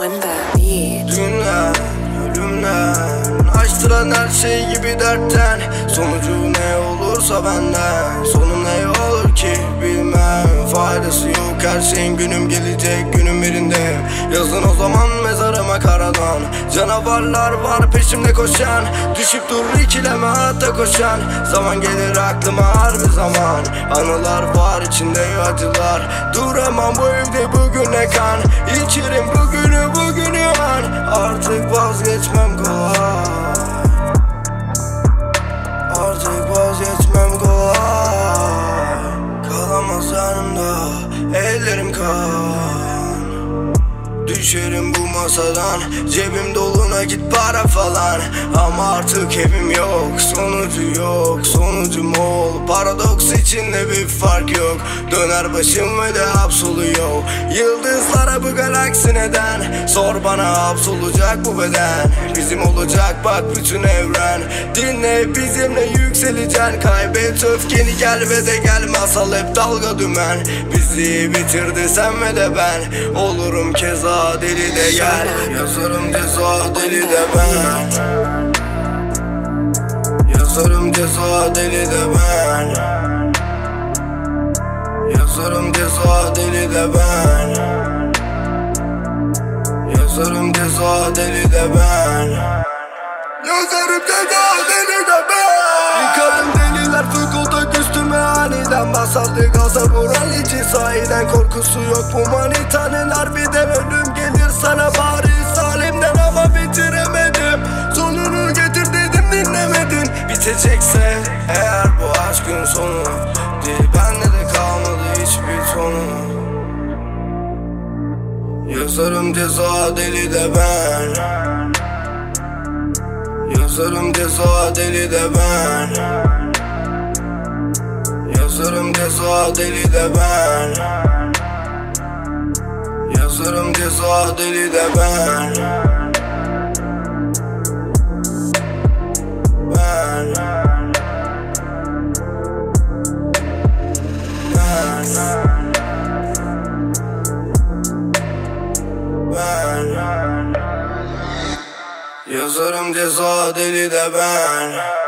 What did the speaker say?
on the beat. Günler, ölümler, açtıran her şey gibi dertten. Sonucu ne olursa benden, sonu ne olur ki bilmem. Faydası yok her şeyin, günüm gelecek, günüm birinde. Yazın o zaman mezarıma karadan. Canavarlar var peşimde koşan, düşüp durur ikileme hatta koşan. Zaman gelir aklıma harbi zaman, anılar var içinde acılar. Duramam bu evde bugüne kan, İçerim bugünü an. Artık vazgeçmem kolay, artık vazgeçmem kolay. Kalamaz yanımda ellerim kan. Düşerim bu masadan, cebim dolu nakit para falan. Ama artık evim yok, sonucu yok, sonucum ol. Paradoks içinde bir fark yok, döner başım ve de hapsoluyor. Yıldızlara bu galaksi neden? Sor bana, hapsolacak bu beden. Bizim olacak bak bütün evren. Dinle bizimle yükseleceksin. Kaybet öfkeni, gel ve de gel. Masal hep dalga dümen, bizi bitirdi sen ve de ben. Olurum keza deli de gel, yazarım ceza deli de ben. Yazarım ceza deli de ben. Yazarım ceza deli de ben. Yazarım ceza deli de ben. Yazarım ceza deli de ben. Yıkarım deliler fıkıldak üstüme aniden. Basaldı gaza vuran içi sahiden. Korkusu yok bu manitanın, harbiden ölüm gelir sana bari salimden. Ama bitiremedim, sonunu getir dedim dinlemedin. Bitecekse eğer bu aşkın sonu değil, bende de kalmadı hiçbir sonu. Yazarım ceza deli de ben. Yazarım ceza deli de ben. Yazarım ceza deli de ben. Yazarım ceza deli de ben. Ben. Ben. Yazarım ceza deli de ben.